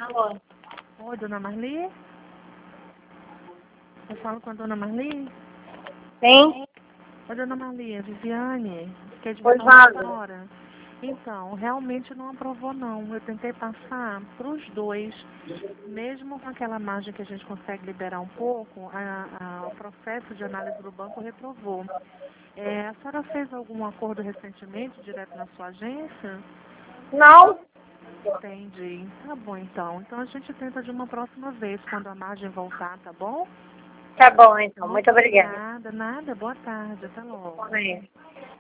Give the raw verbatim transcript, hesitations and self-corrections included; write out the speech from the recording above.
Alô? Oi, dona Marli? Eu falo com a dona Marli? Sim? Oi, dona Marli, é Viviane, que é de Pois Vitória fala. Fora. Então, realmente não aprovou não. Eu tentei passar para os dois, mesmo com aquela margem que a gente consegue liberar um pouco, a, a, o processo de análise do banco reprovou. É, a senhora fez algum acordo recentemente, direto na sua agência? Não? Entendi. Tá bom então. Então a gente tenta de uma próxima vez, quando a margem voltar, tá bom? Tá bom, então. Muito obrigada. Nada, nada. Boa tarde. Até logo. Amém.